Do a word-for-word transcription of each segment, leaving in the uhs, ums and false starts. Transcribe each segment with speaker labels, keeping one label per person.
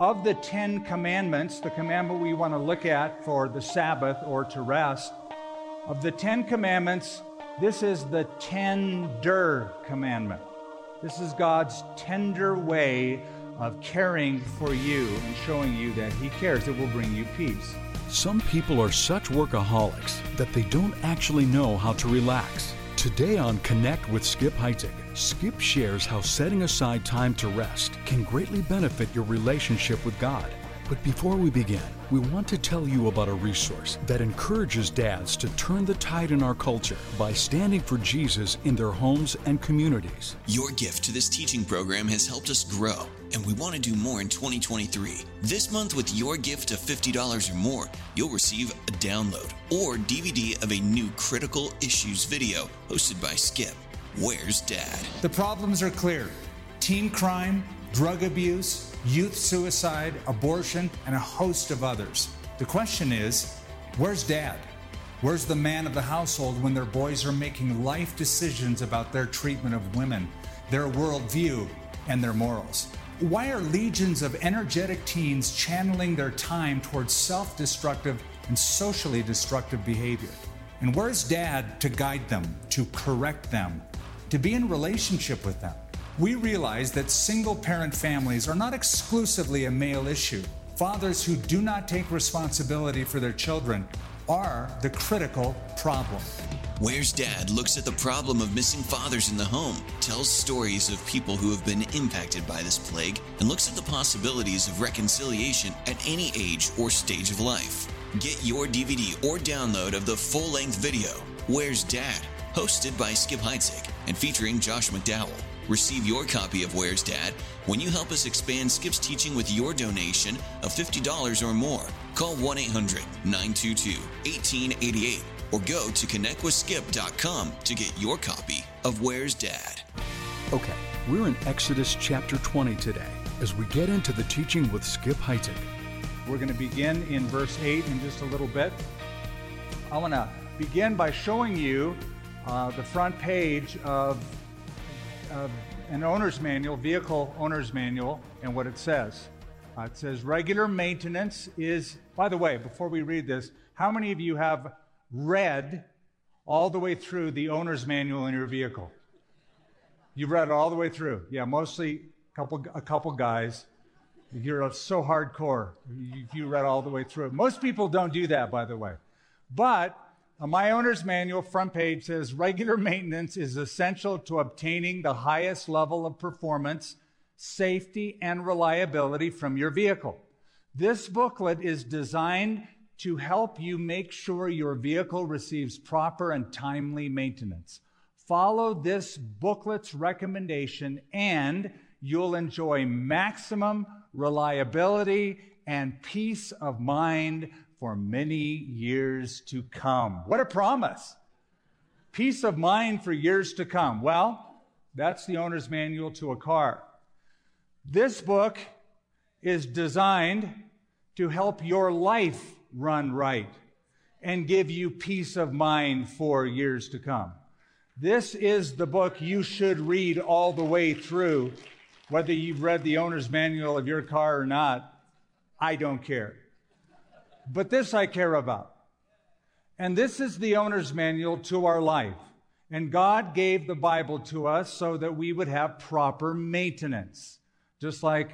Speaker 1: of the Ten Commandments, the commandment we want to look at for the Sabbath or to rest, of the Ten Commandments, this is the tender commandment. This is God's tender way of caring for you and showing you that He cares. It will bring you peace.
Speaker 2: Some people are such workaholics that they don't actually know how to relax. Today on Connect with Skip Heitzig, Skip shares how setting aside time to rest can greatly benefit your relationship with God. But before we begin, we want to tell you about a resource that encourages dads to turn the tide in our culture by standing for Jesus in their homes and communities.
Speaker 3: Your gift to this teaching program has helped us grow, and we want to do more in twenty twenty-three. This month, with your gift of fifty dollars or more, you'll receive a download or D V D of a new critical issues video hosted by Skip. Where's Dad?
Speaker 4: The problems are clear. Teen crime, drug abuse, youth suicide, abortion, and a host of others. The question is, where's Dad? Where's the man of the household when their boys are making life decisions about their treatment of women, their worldview, and their morals? Why are legions of energetic teens channeling their time towards self-destructive and socially destructive behavior? And where's Dad to guide them, to correct them, to be in relationship with them? We realize that single-parent families are not exclusively a male issue. Fathers who do not take responsibility for their children are the critical problem.
Speaker 3: Where's Dad looks at the problem of missing fathers in the home, tells stories of people who have been impacted by this plague, and looks at the possibilities of reconciliation at any age or stage of life. Get your D V D or download of the full-length video, Where's Dad?, hosted by Skip Heitzig and featuring Josh McDowell. Receive your copy of Where's Dad when you help us expand Skip's teaching with your donation of fifty dollars or more. Call one eight hundred nine two two one eight eight eight or go to connect with skip dot com to get your copy of Where's Dad.
Speaker 2: Okay, we're in Exodus chapter twenty today as we get into the teaching with Skip Heitzig.
Speaker 1: We're going to begin in verse eight in just a little bit. I want to begin by showing you uh, the front page of Uh, an owner's manual, vehicle owner's manual, and what it says. Uh, it says regular maintenance is, by the way, before we read this, how many of you have read all the way through the owner's manual in your vehicle? You've read it all the way through. Yeah, mostly a couple, a couple guys. You're so hardcore. You, you read all the way through it. Most people don't do that, by the way. But Uh, my owner's manual front page says regular maintenance is essential to obtaining the highest level of performance, safety, and reliability from your vehicle. This booklet is designed to help you make sure your vehicle receives proper and timely maintenance. Follow this booklet's recommendation and you'll enjoy maximum reliability and peace of mind for many years to come. What a promise. Peace of mind for years to come. Well, that's the owner's manual to a car. This book is designed to help your life run right and give you peace of mind for years to come. This is the book you should read all the way through, whether you've read the owner's manual of your car or not. I don't care. But this I care about. And this is the owner's manual to our life. And God gave the Bible to us so that we would have proper maintenance. Just like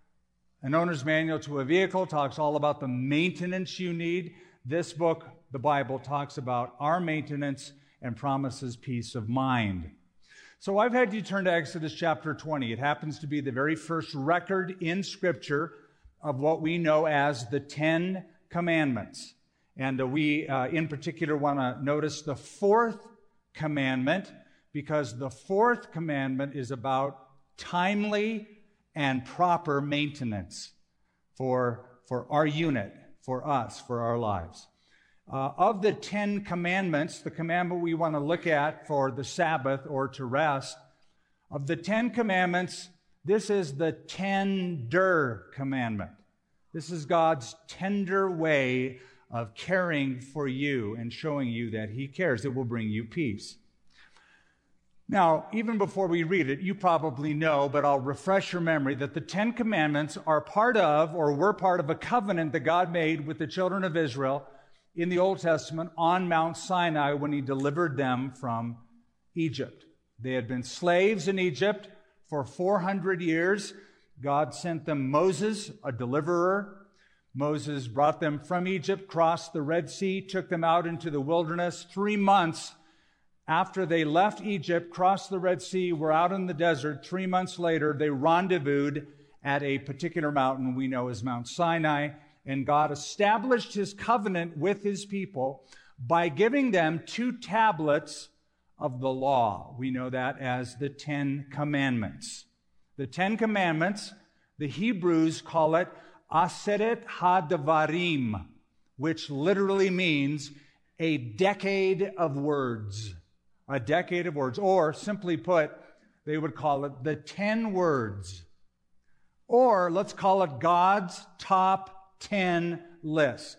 Speaker 1: an owner's manual to a vehicle talks all about the maintenance you need, this book, the Bible, talks about our maintenance and promises peace of mind. So I've had you turn to Exodus chapter twenty. It happens to be the very first record in Scripture of what we know as the Ten Commandments. And uh, we, uh, in particular, want to notice the fourth commandment, because the fourth commandment is about timely and proper maintenance for, for our unit, for us, for our lives. Uh, of the Ten Commandments, the commandment we want to look at for the Sabbath or to rest, of the Ten Commandments, this is the tender commandment. This is God's tender way of caring for you and showing you that He cares. It will bring you peace. Now, even before we read it, you probably know, but I'll refresh your memory, that the Ten Commandments are part of, or were part of, a covenant that God made with the children of Israel in the Old Testament on Mount Sinai when he delivered them from Egypt. They had been slaves in Egypt for four hundred years. God sent them Moses, a deliverer. Moses brought them from Egypt, crossed the Red Sea, took them out into the wilderness. Three months after they left Egypt, crossed the Red Sea, were out in the desert. Three months later, they rendezvoused at a particular mountain we know as Mount Sinai, and God established his covenant with his people by giving them two tablets of the law. We know that as the Ten Commandments. The Ten Commandments, the Hebrews call it Aseret HaDavarim, which literally means a decade of words. A decade of words. Or, simply put, they would call it the ten words. Or, let's call it God's top ten list.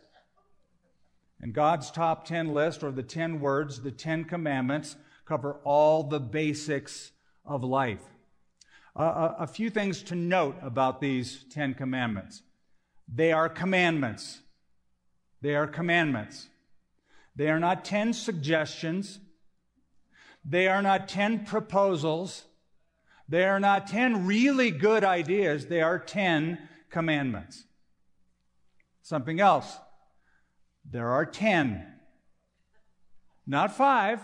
Speaker 1: And God's top ten list, or the ten words, the Ten Commandments, cover all the basics of life. Uh, a, a few things to note about these Ten Commandments. They are commandments. They are commandments. They are not ten suggestions. They are not ten proposals. They are not ten really good ideas. They are ten commandments. Something else. There are ten. Not five.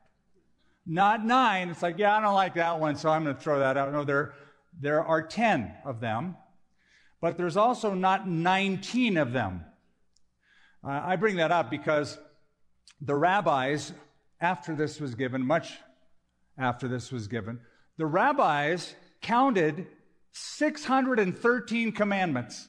Speaker 1: Not nine. It's like, yeah, I don't like that one, so I'm going to throw that out. No, there, there are ten of them. But there's also not nineteen of them. Uh, I bring that up because the rabbis, after this was given, much after this was given, the rabbis counted six hundred thirteen commandments.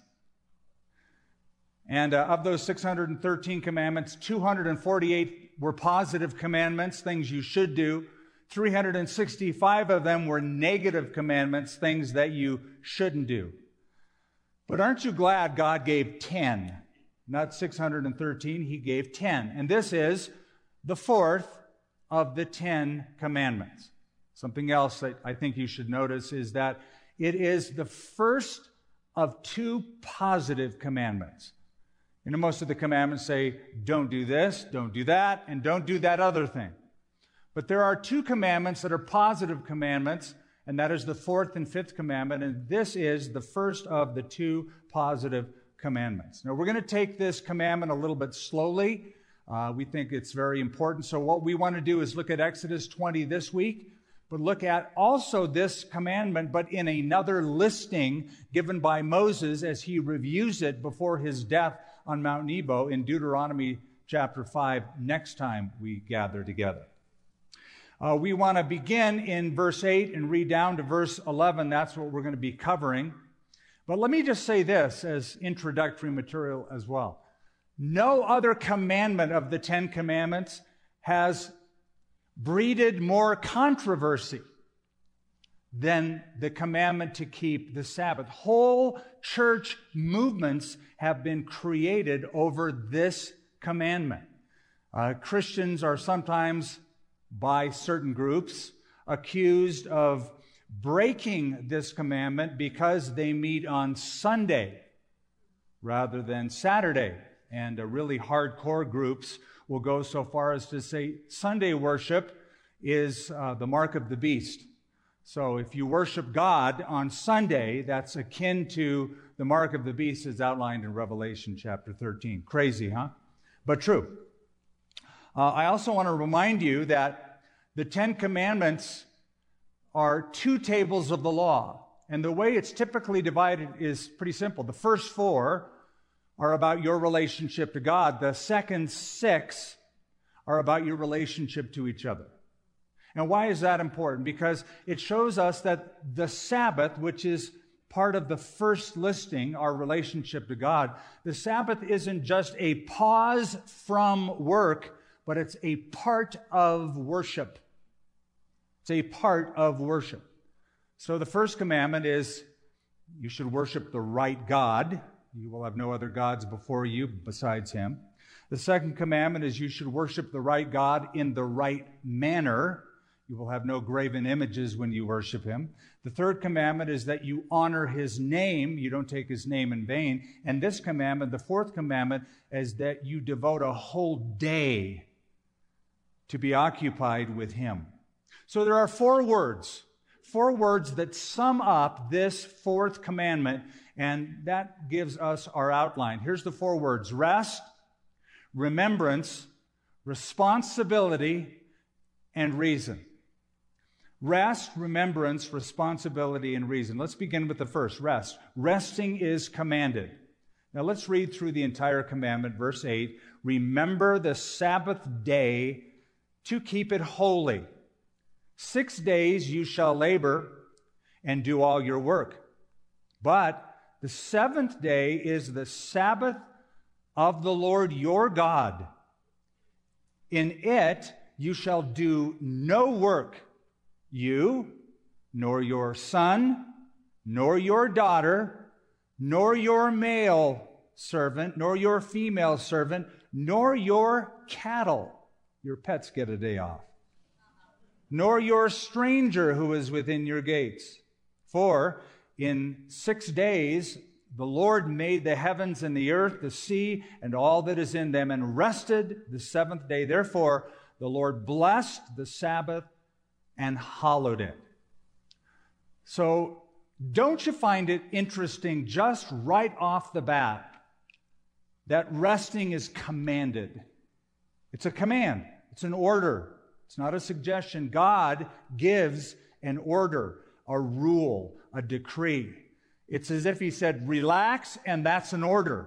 Speaker 1: And uh, of those six hundred thirteen commandments, two hundred forty-eight were positive commandments, things you should do. three hundred sixty-five of them were negative commandments, things that you shouldn't do. But aren't you glad God gave ten? Not six hundred thirteen, he gave ten. And this is the fourth of the Ten Commandments. Something else that I think you should notice is that it is the first of two positive commandments. You know, most of the commandments say, don't do this, don't do that, and don't do that other thing. But there are two commandments that are positive commandments, and that is the fourth and fifth commandment, and this is the first of the two positive commandments. Now, we're going to take this commandment a little bit slowly. Uh, we think it's very important. So what we want to do is look at Exodus twenty this week, but look at also this commandment, but in another listing given by Moses as he reviews it before his death on Mount Nebo in Deuteronomy chapter five next time we gather together. Uh, we want to begin in verse eight and read down to verse eleven. That's what we're going to be covering. But let me just say this as introductory material as well. No other commandment of the Ten Commandments has breeded more controversy than the commandment to keep the Sabbath. Whole church movements have been created over this commandment. Uh, Christians are sometimes, by certain groups, accused of breaking this commandment because they meet on Sunday rather than Saturday. And uh, really hardcore groups will go so far as to say Sunday worship is uh, the mark of the beast. So if you worship God on Sunday, that's akin to the mark of the beast as outlined in Revelation chapter thirteen. Crazy, huh? But true. Uh, I also want to remind you that the Ten Commandments are two tables of the law. And the way it's typically divided is pretty simple. The first four are about your relationship to God. The second six are about your relationship to each other. And why is that important? Because it shows us that the Sabbath, which is part of the first listing, our relationship to God, the Sabbath isn't just a pause from work, but it's a part of worship. It's a part of worship. So the first commandment is you should worship the right God. You will have no other gods before you besides him. The second commandment is you should worship the right God in the right manner. You will have no graven images when you worship him. The third commandment is that you honor his name. You don't take his name in vain. And this commandment, the fourth commandment, is that you devote a whole day to be occupied with him. So there are four words, four words that sum up this fourth commandment, and that gives us our outline. Here's the four words: rest, remembrance, responsibility, and reason. Rest, remembrance, responsibility, and reason. Let's begin with the first, rest. Resting is commanded. Now let's read through the entire commandment, verse eight. Remember the Sabbath day to keep it holy. Six days you shall labor and do all your work. But the seventh day is the Sabbath of the Lord your God. In it you shall do no work, you, nor your son, nor your daughter, nor your male servant, nor your female servant, nor your cattle. Your pets get a day off. Nor your stranger who is within your gates. For in six days the Lord made the heavens and the earth, the sea, and all that is in them, and rested the seventh day. Therefore the Lord blessed the Sabbath and hallowed it. So don't you find it interesting just right off the bat that resting is commanded? It's a command. It's an order. It's not a suggestion. God gives an order, a rule, a decree. It's as if he said, relax, and that's an order.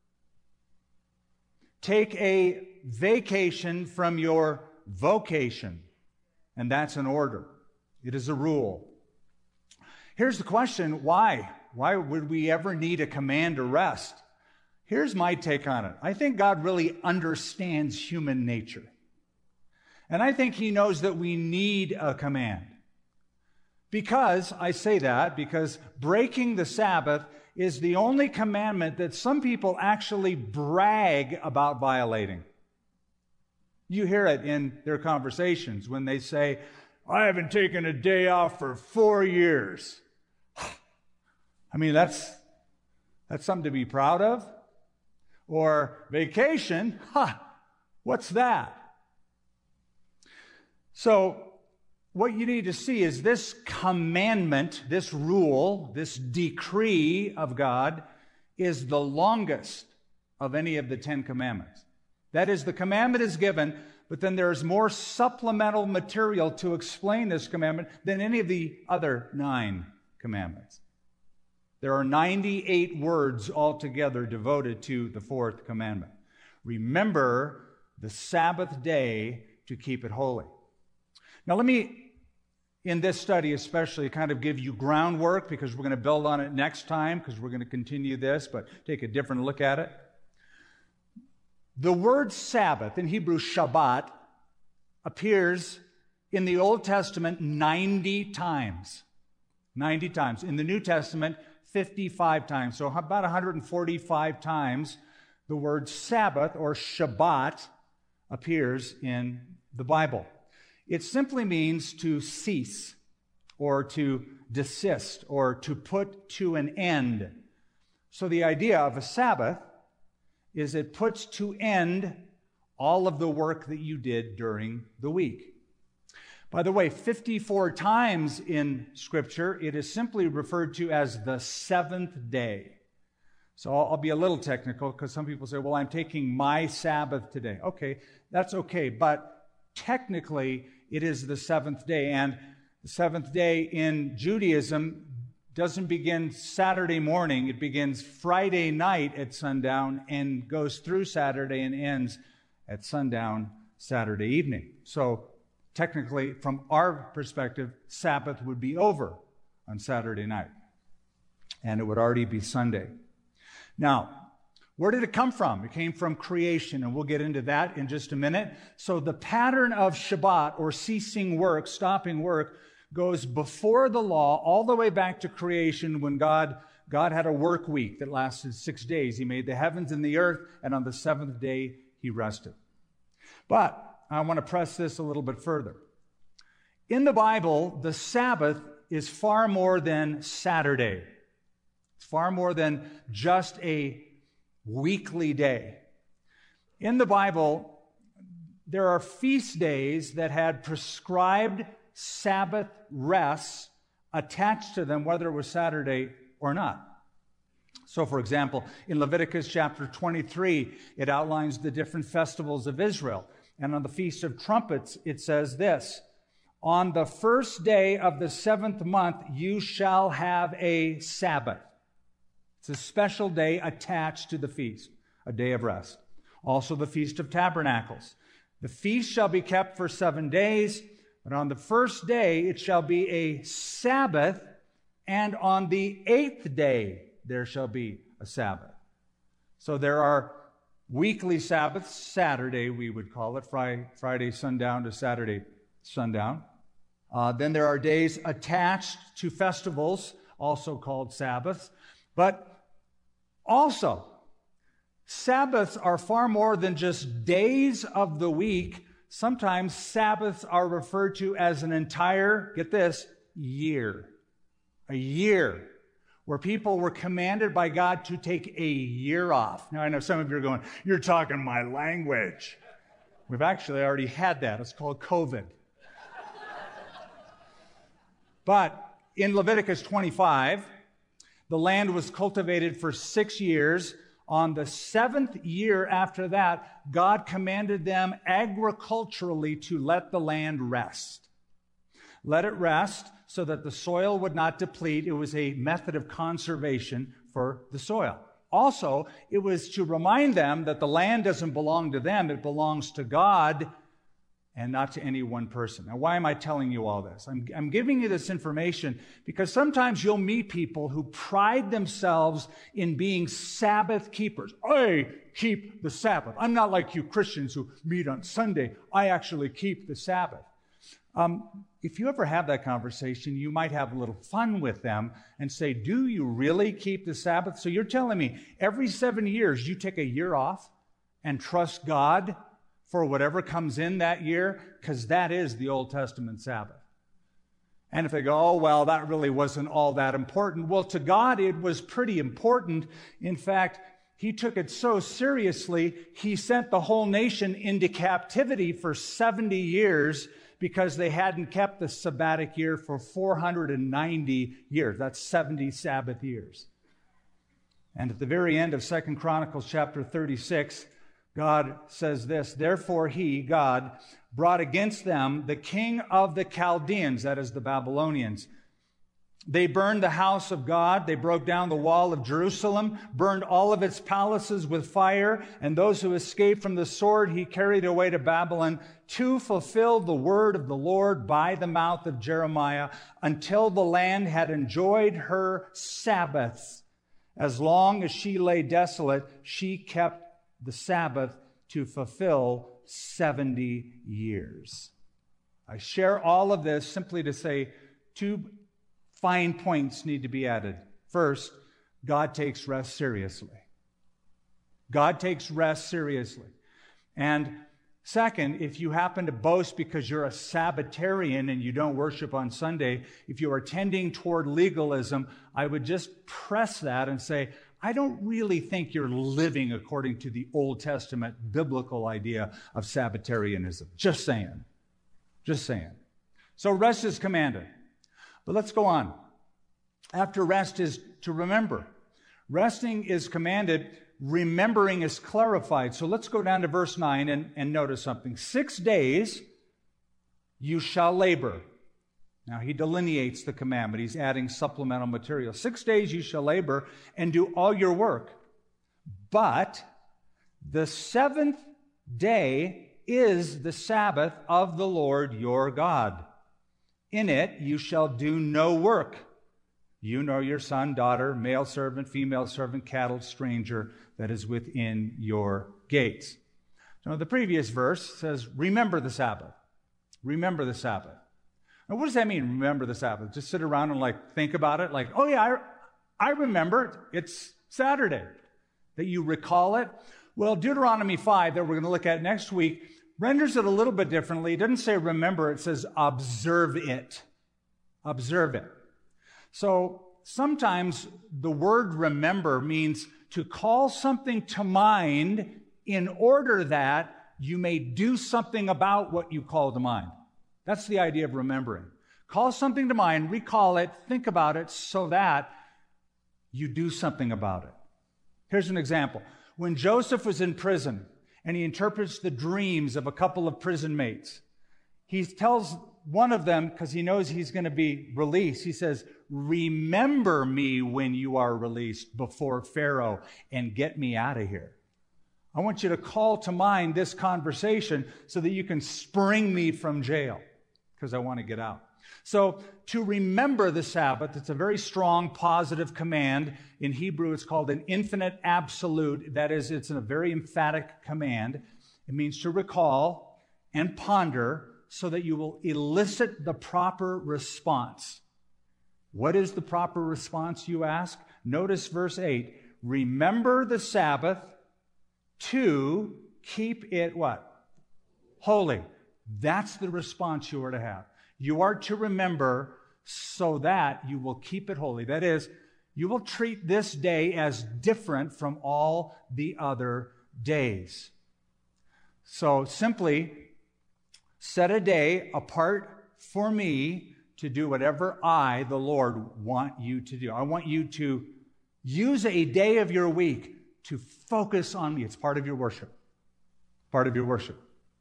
Speaker 1: Take a vacation from your vocation, and that's an order. It is a rule. Here's the question, why? Why would we ever need a command to rest? Here's my take on it. I think God really understands human nature. And I think he knows that we need a command. Because, I say that, because breaking the Sabbath is the only commandment that some people actually brag about violating. You hear it in their conversations when they say, I haven't taken a day off for four years. I mean, that's, that's something to be proud of. Or vacation, huh, what's that? So, what you need to see is this commandment, this rule, this decree of God is the longest of any of the Ten Commandments. That is, the commandment is given, but then there's more supplemental material to explain this commandment than any of the other nine commandments. There are ninety-eight words altogether devoted to the fourth commandment. Remember the Sabbath day to keep it holy. Now let me, in this study especially, kind of give you groundwork, because we're going to build on it next time, because we're going to continue this, but take a different look at it. The word Sabbath, in Hebrew Shabbat, appears in the Old Testament ninety times. ninety times. In the New Testament, fifty-five times. So about one hundred forty-five times the word Sabbath or Shabbat appears in the Bible. It simply means to cease or to desist or to put to an end. So the idea of a Sabbath is it puts to end all of the work that you did during the week. By the way, fifty-four times in Scripture, it is simply referred to as the seventh day. So I'll, I'll be a little technical because some people say, well, I'm taking my Sabbath today. Okay, that's okay, but technically, it is the seventh day, and the seventh day in Judaism doesn't begin Saturday morning. It begins Friday night at sundown and goes through Saturday and ends at sundown Saturday evening. So technically, from our perspective, Sabbath would be over on Saturday night, and it would already be Sunday. Now, where did it come from? It came from creation, and we'll get into that in just a minute. So the pattern of Shabbat, or ceasing work, stopping work, goes before the law all the way back to creation when God, God had a work week that lasted six days. He made the heavens and the earth, and on the seventh day, he rested. But I want to press this a little bit further. In the Bible, the Sabbath is far more than Saturday. It's far more than just a weekly day. In the Bible, there are feast days that had prescribed Sabbath rests attached to them, whether it was Saturday or not. So, for example, in Leviticus chapter twenty-three, it outlines the different festivals of Israel. And on the Feast of Trumpets, it says this: on the first day of the seventh month, you shall have a Sabbath. It's a special day attached to the feast, a day of rest. Also the Feast of Tabernacles. The feast shall be kept for seven days, but on the first day it shall be a Sabbath, and on the eighth day there shall be a Sabbath. So there are weekly Sabbaths, Saturday we would call it, Friday, Friday sundown to Saturday sundown. Uh, then there are days attached to festivals, also called Sabbaths. But also, Sabbaths are far more than just days of the week. Sometimes Sabbaths are referred to as an entire, get this, year. A year where people were commanded by God to take a year off. Now, I know some of you are going, you're talking my language. We've actually already had that. It's called COVID. But in Leviticus twenty-five, the land was cultivated for six years. On the seventh year after that, God commanded them agriculturally to let the land rest. Let it rest so that the soil would not deplete. It was a method of conservation for the soil. Also, it was to remind them that the land doesn't belong to them, it belongs to God and not to any one person. Now, why am I telling you all this? I'm, I'm giving you this information because sometimes you'll meet people who pride themselves in being Sabbath keepers. I keep the Sabbath. I'm not like you Christians who meet on Sunday. I actually keep the Sabbath. Um, if you ever have that conversation, you might have a little fun with them and say, do you really keep the Sabbath? So you're telling me every seven years you take a year off and trust God for whatever comes in that year, because that is the Old Testament Sabbath. And if they go, oh, well, that really wasn't all that important. Well, to God, it was pretty important. In fact, he took it so seriously, he sent the whole nation into captivity for seventy years because they hadn't kept the sabbatic year for four hundred ninety years. That's seventy Sabbath years. And at the very end of Second Chronicles chapter thirty-six, God says this: therefore he, God, brought against them the king of the Chaldeans, that is the Babylonians. They burned the house of God. They broke down the wall of Jerusalem, burned all of its palaces with fire, and those who escaped from the sword he carried away to Babylon to fulfill the word of the Lord by the mouth of Jeremiah, until the land had enjoyed her Sabbaths. As long as she lay desolate, she kept the Sabbath to fulfill seventy years. I share all of this simply to say two fine points need to be added. First, God takes rest seriously. God takes rest seriously. And second, if you happen to boast because you're a Sabbatarian and you don't worship on Sunday, if you are tending toward legalism, I would just press that and say, I don't really think you're living according to the Old Testament biblical idea of Sabbatarianism. Just saying. Just saying. So rest is commanded. But let's go on. After rest is to remember. Resting is commanded. Remembering is clarified. So let's go down to verse nine and, and notice something. Six days you shall labor. Now he delineates the commandment. He's adding supplemental material. Six days you shall labor and do all your work. But the seventh day is the Sabbath of the Lord your God. In it you shall do no work, you nor your son, daughter, male servant, female servant, cattle, stranger that is within your gates. So the previous verse says, remember the Sabbath. Remember the Sabbath. Now what does that mean, remember the Sabbath? Just sit around and like think about it? Like, oh yeah, I, I remember it's Saturday. That you recall it? Well, Deuteronomy five that we're going to look at next week renders it a little bit differently. It doesn't say remember, it says observe it. Observe it. So sometimes the word remember means to call something to mind in order that you may do something about what you call to mind. That's the idea of remembering. Call something to mind, recall it, think about it so that you do something about it. Here's an example. When Joseph was in prison and he interprets the dreams of a couple of prison mates, he tells one of them, because he knows he's going to be released, he says, remember me when you are released before Pharaoh and get me out of here. I want you to call to mind this conversation so that you can spring me from jail because I want to get out. So to remember the Sabbath, it's a very strong positive command. In Hebrew, it's called an infinite absolute. That is, it's a very emphatic command. It means to recall and ponder so that you will elicit the proper response. What is the proper response, you ask? Notice verse eight. Remember the Sabbath to keep it what? Holy. That's the response you are to have. You are to remember so that you will keep it holy. That is, you will treat this day as different from all the other days. So simply set a day apart for me to do whatever I, the Lord, want you to do. I want you to use a day of your week to focus on me. It's part of your worship. Part of your worship.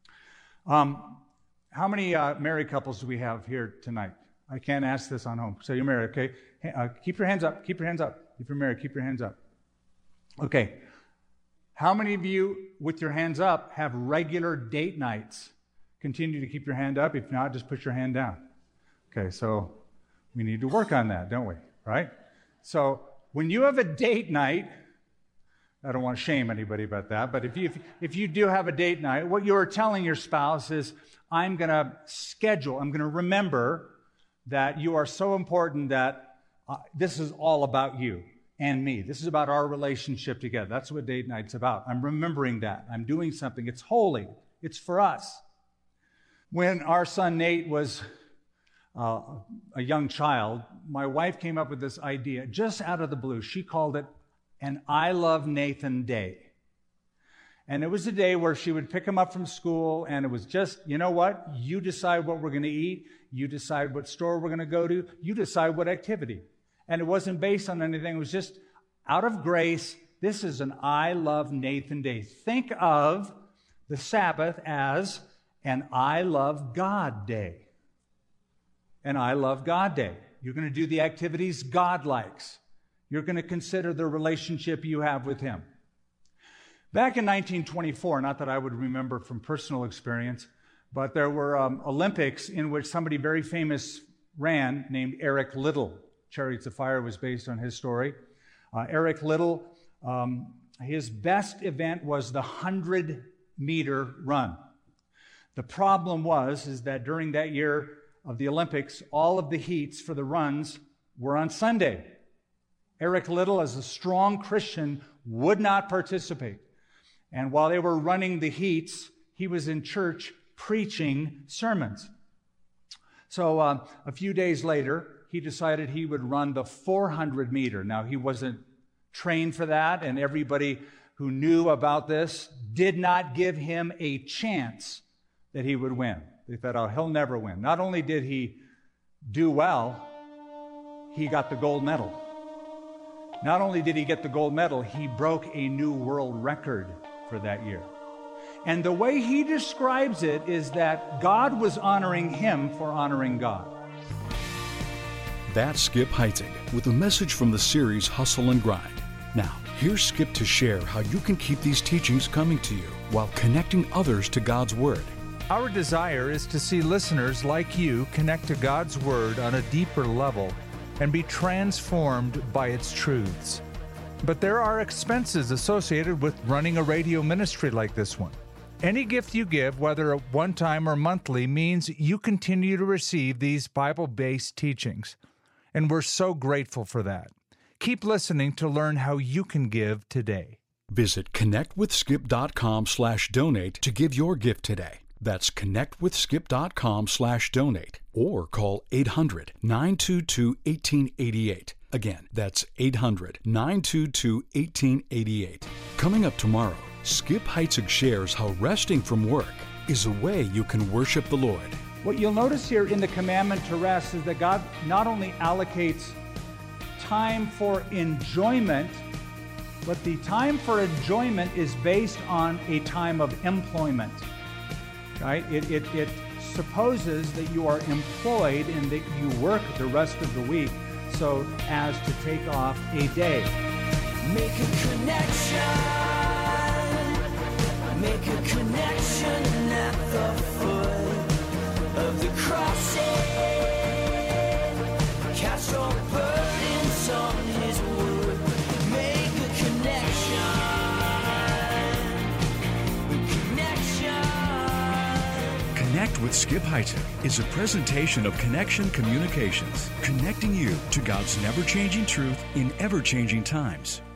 Speaker 1: Um, how many uh, married couples do we have here tonight? I can't ask this on home. So you're married, okay? Uh, keep your hands up. Keep your hands up. If you're married, keep your hands up. Okay. How many of you, with your hands up, have regular date nights? Continue to keep your hand up. If not, just put your hand down. Okay, so we need to work on that, don't we? Right? So when you have a date night, I don't want to shame anybody about that, but if you, if, if you do have a date night, what you're telling your spouse is, I'm going to schedule, I'm going to remember that you are so important that uh, this is all about you and me. This is about our relationship together. That's what date night's about. I'm remembering that. I'm doing something. It's holy. It's for us. When our son Nate was uh, a young child, my wife came up with this idea just out of the blue. She called it an I Love Nathan Day. And it was a day where she would pick him up from school, and it was just, you know what? You decide what we're going to eat. You decide what store we're going to go to. You decide what activity. And it wasn't based on anything. It was just out of grace. This is an I Love Nathan Day. Think of the Sabbath as an I Love God Day. An I Love God Day. You're going to do the activities God likes. You're going to consider the relationship you have with Him. Back in nineteen twenty-four, not that I would remember from personal experience, but there were um, Olympics in which somebody very famous ran named Eric Liddell. Chariots of Fire was based on his story. Uh, Eric Liddell, um, his best event was the hundred-meter run. The problem was is that during that year of the Olympics, all of the heats for the runs were on Sunday. Eric Liddell, as a strong Christian, would not participate. And while they were running the heats, he was in church preaching sermons. So uh, a few days later, he decided he would run the four hundred meter. Now, he wasn't trained for that, and everybody who knew about this did not give him a chance that he would win. They thought, oh, he'll never win. Not only did he do well, he got the gold medal. Not only did he get the gold medal, he broke a new world record for that year. And the way he describes it is that God was honoring him for honoring God.
Speaker 2: That's Skip Heitzig with a message from the series Hustle and Grind. Now, here's Skip to share how you can keep these teachings coming to you while connecting others to God's Word.
Speaker 5: Our desire is to see listeners like you connect to God's Word on a deeper level and be transformed by its truths. But there are expenses associated with running a radio ministry like this one. Any gift you give, whether one-time or monthly, means you continue to receive these Bible-based teachings. And we're so grateful for that. Keep listening to learn how you can give today.
Speaker 2: Visit connectwithskip.com slash donate to give your gift today. That's connectwithskip.com slash donate or call eight hundred, nine two two, one eight eight eight. Again, that's eight hundred, nine two two, one eight eight eight. Coming up tomorrow, Skip Heitzig shares how resting from work is a way you can worship the Lord.
Speaker 1: What you'll notice here in the commandment to rest is that God not only allocates time for enjoyment, but the time for enjoyment is based on a time of employment. Right? It, it, it supposes that you are employed and that you work the rest of the week so as to take off a day.
Speaker 6: Make a connection, make a connection at the foot of the cross. Cast your burdens on his wood. Make a connection, connection.
Speaker 7: Connect with Skip Heitzig is a presentation of Connection Communications, connecting you to God's never-changing truth in ever-changing times.